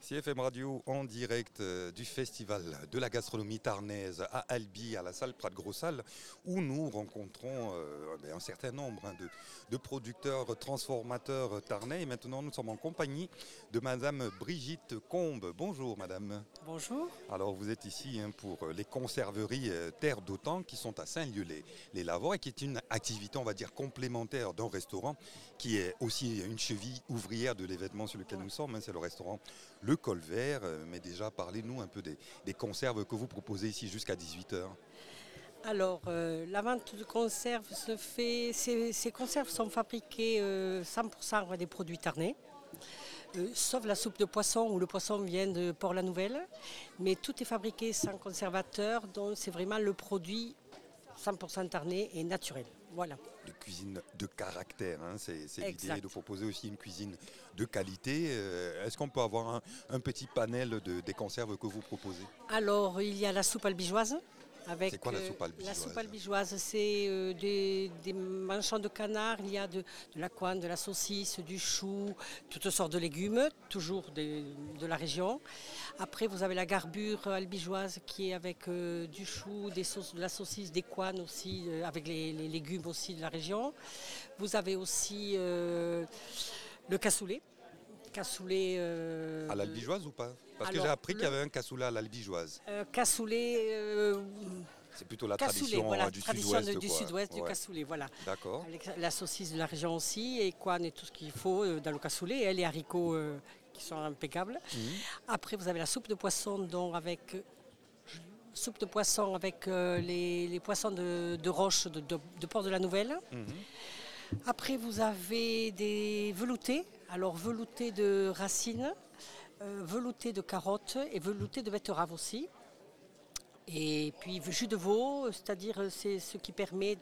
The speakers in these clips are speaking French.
CFM Radio en direct du Festival de la gastronomie tarnaise à Albi, à la salle Prat-Gros-Salle, où nous rencontrons un certain nombre de producteurs, transformateurs tarnais. Et maintenant, nous sommes en compagnie de Madame Brigitte Combe. Bonjour Madame. Bonjour. Alors vous êtes ici pour les conserveries Terre d'Autan qui sont à Saint-Lieu-les-Lavores et qui est une activité, on va dire, complémentaire d'un restaurant qui est aussi une cheville ouvrière de l'événement sur lequel nous sommes. C'est le restaurant Le Colvert. Mais déjà, parlez-nous un peu des conserves que vous proposez ici jusqu'à 18h. Alors, la vente de conserves se fait. Ces conserves sont fabriquées 100% avec des produits tarnais. Sauf la soupe de poisson où le poisson vient de Port-la-Nouvelle. Mais tout est fabriqué sans conservateur, donc c'est vraiment le produit 100% tarnais et naturel. Voilà. De cuisine de caractère, c'est Exact. l'idée de proposer aussi une cuisine de qualité. Est-ce qu'on peut avoir un petit panel des conserves que vous proposez? Alors, il y a la soupe albigeoise. C'est quoi la soupe albigeoise? La soupe albigeoise, c'est des manchons de canard, il y a de la couenne, de la saucisse, du chou, toutes sortes de légumes, toujours de la région. Après, vous avez la garbure albigeoise qui est avec du chou, de la saucisse, des couennes aussi, avec les légumes aussi de la région. Vous avez aussi le cassoulet. Cassoulet. À l'albigeoise ou pas? Parce que alors, j'ai appris qu'il y avait un cassoulet à l'albigeoise. Cassoulet. C'est plutôt la Cassoulet, tradition voilà, du tradition sud-ouest. du sud-ouest, du cassoulet, voilà. D'accord. Avec la saucisse de la région aussi, et couenne et tout ce qu'il faut dans le cassoulet, et les haricots qui sont impeccables. Après, vous avez la soupe de poisson, avec les poissons de roche de Port-de-la-Nouvelle. Après, vous avez des veloutés. Alors, veloutés de racines, veloutés de carottes et veloutés de betteraves aussi. Et puis, jus de veau, c'est-à-dire c'est ce qui permet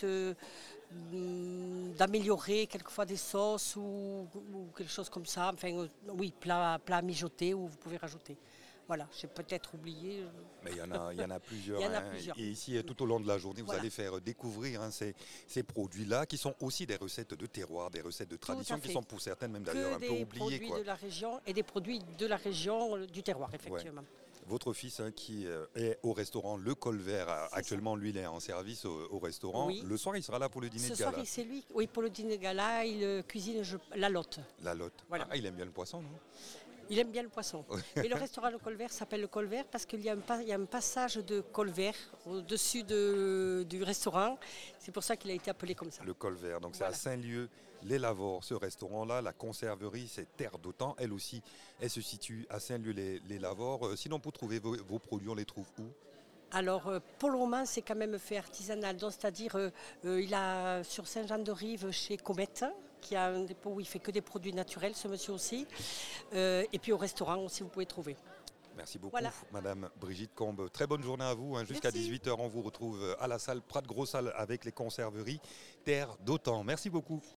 d'améliorer quelquefois des sauces ou quelque chose comme ça. Enfin, oui, plat mijoté où vous pouvez rajouter. Voilà, j'ai peut-être oublié. Mais il y en a plusieurs. Il y en a plusieurs. Et ici, tout au long de la journée, vous Voilà. allez faire découvrir ces produits-là qui sont aussi des recettes de terroir, des recettes de tradition qui sont pour certaines même d'ailleurs un peu oubliées. Que des produits de la région et des produits de la région, du terroir, effectivement. Ouais. Votre fils qui est au restaurant Le Colvert, actuellement lui il est en service au restaurant. Oui. Le soir il sera là pour le dîner de Ce soir, gala. c'est lui. Oui, pour le dîner de gala, il cuisine la lotte. La lotte. Voilà. Ah, il aime bien le poisson, non? Il aime bien le poisson. Et le restaurant Le Colvert s'appelle Le Colvert parce qu'il y a un passage de colvert au-dessus du restaurant. C'est pour ça qu'il a été appelé comme ça. Le Colvert. Donc Voilà. c'est à Saint-Lieu-les-Lavores, ce restaurant-là. La conserverie, c'est Terre d'Autan. Elle aussi, elle se situe à Saint-Lieu-les-Lavores. Sinon, pour trouver vos produits, on les trouve où? Alors, pour le moment, c'est quand même fait artisanal. Donc, c'est-à-dire, il a sur Saint-Jean-de-Rive, chez Comète, qui a un dépôt où il fait que des produits naturels, ce monsieur aussi. Et puis au restaurant aussi, vous pouvez trouver. Merci beaucoup, Voilà. Madame Brigitte Combe. Très bonne journée à vous. Jusqu'à 18h, on vous retrouve à la salle Prat-Gros-Salle avec les conserveries Terre d'Autan. Merci beaucoup.